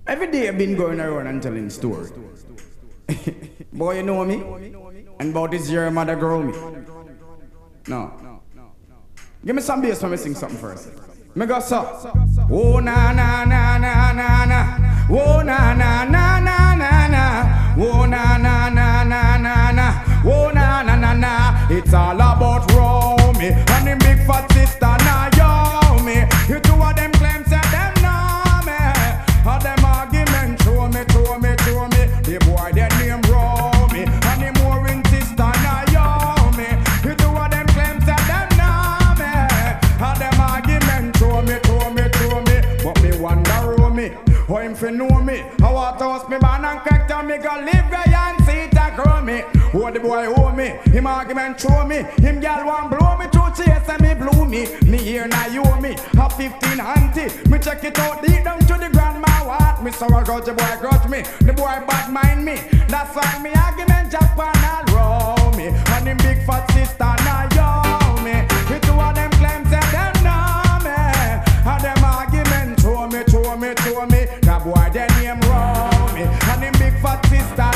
Every day I've been going around and telling stories. Boy, you know me? And about this year, mother grow me. No. Give me some bass when me sing something first. Me go so. Oh na na na na na na. Oh na na na na na na. Oh na na na na na na. Oh na na na na. It's all about Romy and the big fat sister Naomi. You two of them claims that them know me. All them argument show me. The boy that name Romy and the more in sister Naomi. You two of them claims that them know me. All them argument show me. But me wonder Romy, how him fi know me? I want to host me ban and crack me go live where and see it a grow me. Oh the boy owe me, him argument show me. Him gal want blow me to chase and me blew me. Me here now you owe me, a 15 auntie. Me check it out deep down to the grandma what. Me sorrow grudge the boy grudge me, the boy bad mind me. That's why me argument Japan all row me. And him big fat sister Naomi. The two of them claims that them know me. And them argument show me. That boy their name Romy and him big fat sister